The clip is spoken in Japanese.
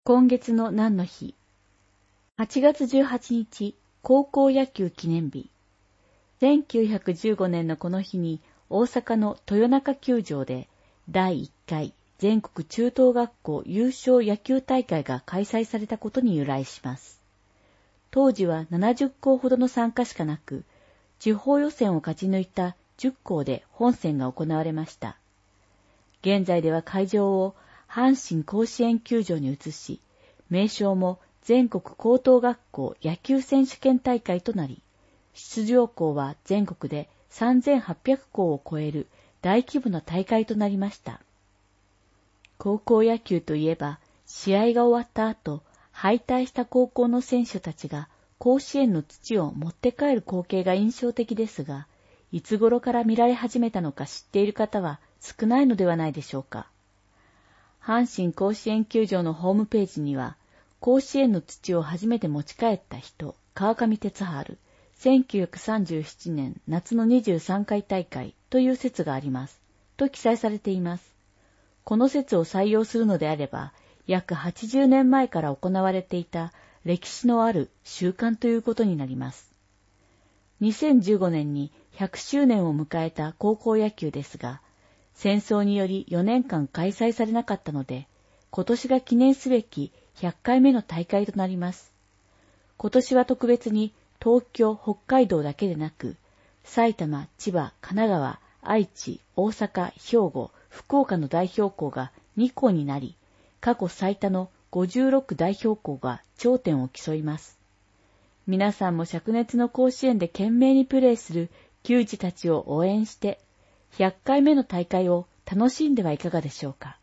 今月の何の日。8月18日、高校野球記念日。1915年のこの日に大阪の豊中球場で第1回全国中等学校優勝野球大会が開催されたことに由来します。当時は70校ほどの参加しかなく、地方予選を勝ち抜いた10校で本戦が行われました。現在では会場を阪神甲子園球場に移し、名称も全国高等学校野球選手権大会となり、出場校は全国で3800校を超える大規模な大会となりました。高校野球といえば、試合が終わった後、敗退した高校の選手たちが甲子園の土を持って帰る光景が印象的ですが、いつ頃から見られ始めたのか知っている方は少ないのではないでしょうか。阪神甲子園球場のホームページには、甲子園の土を初めて持ち帰った人、川上哲治、1937年夏の23回大会という説があります、と記載されています。この説を採用するのであれば、約80年前から行われていた歴史のある習慣ということになります。2015年に100周年を迎えた高校野球ですが、戦争により4年間開催されなかったので、今年が記念すべき100回目の大会となります。今年は特別に東京、北海道だけでなく、埼玉、千葉、神奈川、愛知、大阪、兵庫、福岡の代表校が2校になり、過去最多の56代表校が頂点を競います。皆さんも灼熱の甲子園で懸命にプレーする球児たちを応援して、100回目の大会を楽しんではいかがでしょうか。